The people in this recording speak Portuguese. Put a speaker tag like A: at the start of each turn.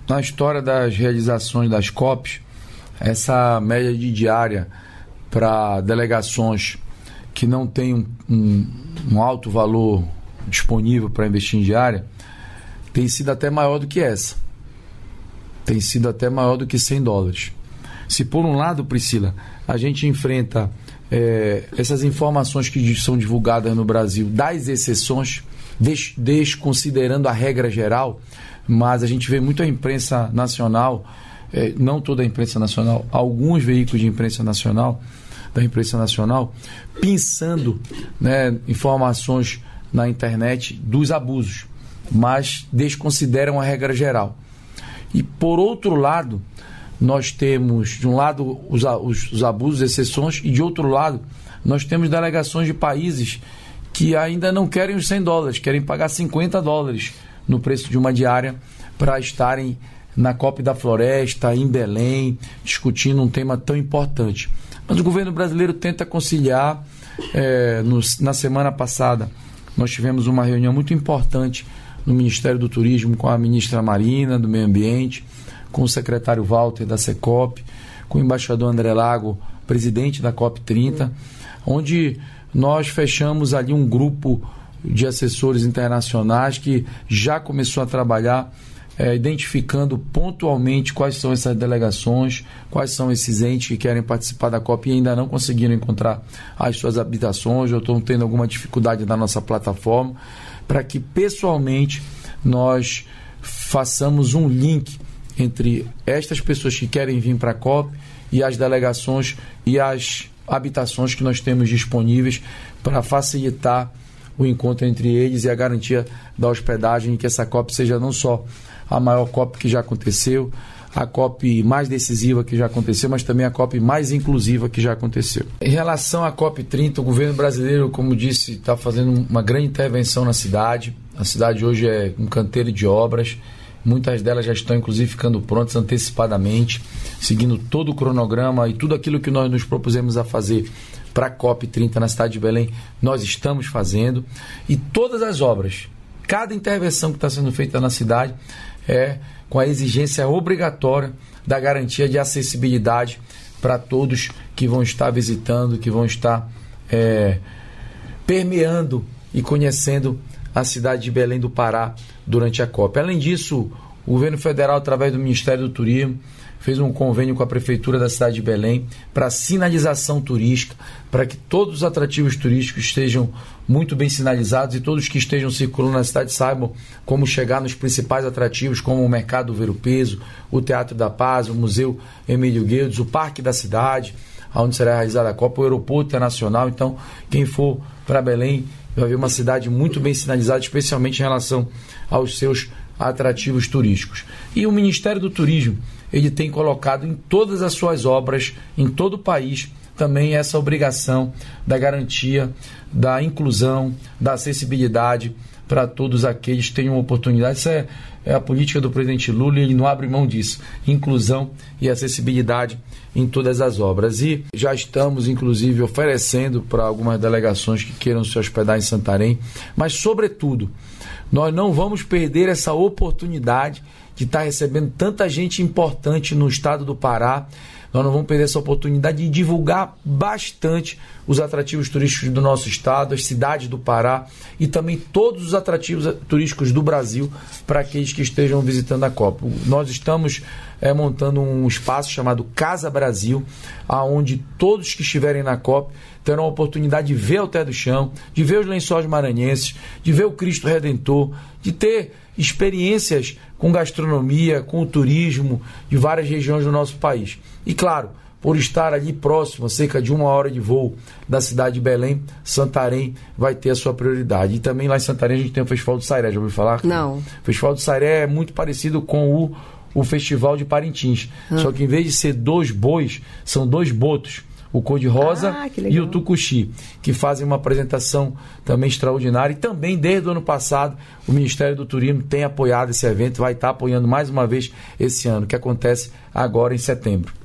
A: na história das realizações das COPs, essa média de diária para delegações que não têm um alto valor disponível para investir em diária tem sido até maior do que essa. Tem sido até maior do que $100. Se por um lado, Priscila, a gente enfrenta essas informações que são divulgadas no Brasil das exceções, desconsiderando a regra geral, mas a gente vê muito a imprensa nacional, não toda a imprensa nacional, alguns veículos de imprensa nacional, da imprensa nacional, pensando, né, informações na internet dos abusos, mas desconsideram a regra geral. E por outro lado, nós temos de um lado os abusos, exceções, e de outro lado nós temos delegações de países que ainda não querem os $100, querem pagar $50 no preço de uma diária para estarem na COP da Floresta, em Belém, discutindo um tema tão importante. Mas o governo brasileiro tenta conciliar. Na semana passada nós tivemos uma reunião muito importante no Ministério do Turismo com a ministra Marina, do Meio Ambiente, com o secretário Walter da Secop, com o embaixador André Lago, presidente da COP30, onde nós fechamos ali um grupo de assessores internacionais que já começou a trabalhar identificando pontualmente quais são essas delegações, quais são esses entes que querem participar da COP e ainda não conseguiram encontrar as suas habitações ou estão tendo alguma dificuldade na nossa plataforma, para que pessoalmente nós façamos um link entre estas pessoas que querem vir para a COP e as delegações e as habitações que nós temos disponíveis para facilitar o encontro entre eles e a garantia da hospedagem, e que essa COP seja não só a maior COP que já aconteceu, a COP mais decisiva que já aconteceu, mas também a COP mais inclusiva que já aconteceu. Em relação à COP30, o governo brasileiro, como disse, está fazendo uma grande intervenção na cidade. A cidade hoje é um canteiro de obras, muitas delas já estão inclusive ficando prontas antecipadamente, seguindo todo o cronograma e tudo aquilo que nós nos propusemos a fazer para a COP30 na cidade de Belém, nós estamos fazendo. E todas as obras, cada intervenção que está sendo feita na cidade é com a exigência obrigatória da garantia de acessibilidade para todos que vão estar visitando, que vão estar permeando e conhecendo a cidade de Belém do Pará durante a COP. Além disso, o governo federal, através do Ministério do Turismo, fez um convênio com a Prefeitura da cidade de Belém para sinalização turística, para que todos os atrativos turísticos estejam muito bem sinalizados e todos que estejam circulando na cidade saibam como chegar nos principais atrativos, como o Mercado Ver o Peso, o Teatro da Paz, o Museu Emílio Guedes, o Parque da Cidade, onde será realizada a Copa, o Aeroporto Internacional. Então, quem for para Belém vai ver uma cidade muito bem sinalizada, especialmente em relação aos seus atrativos turísticos. E o Ministério do Turismo, ele tem colocado em todas as suas obras, em todo o país, também essa obrigação da garantia, da inclusão, da acessibilidade para todos aqueles que tenham oportunidade. Isso é a política do presidente Lula e ele não abre mão disso. Inclusão e acessibilidade em todas as obras. E já estamos, inclusive, oferecendo para algumas delegações que queiram se hospedar em Santarém, mas, sobretudo, nós não vamos perder essa oportunidade de estar recebendo tanta gente importante no estado do Pará. Nós não vamos perder essa oportunidade de divulgar bastante os atrativos turísticos do nosso estado, as cidades do Pará e também todos os atrativos turísticos do Brasil para aqueles que estejam visitando a COP. Nós estamos montando um espaço chamado Casa Brasil, onde todos que estiverem na COP terão a oportunidade de ver Alter do Chão, de ver os Lençóis Maranhenses, de ver o Cristo Redentor, de ter experiências com gastronomia, com o turismo de várias regiões do nosso país. E claro, por estar ali próximo, cerca de 1 hora de voo da cidade de Belém, Santarém vai ter a sua prioridade. E também lá em Santarém a gente tem o Festival do Sairé, já ouviu falar?
B: Não.
A: O Festival do Sairé é muito parecido com o Festival de Parintins. Só que em vez de ser 2 bois, são 2 botos. O Cor-de-Rosa e o Tucuxi, que fazem uma apresentação também extraordinária. E também, desde o ano passado, o Ministério do Turismo tem apoiado esse evento, vai estar apoiando mais uma vez esse ano, que acontece agora em setembro.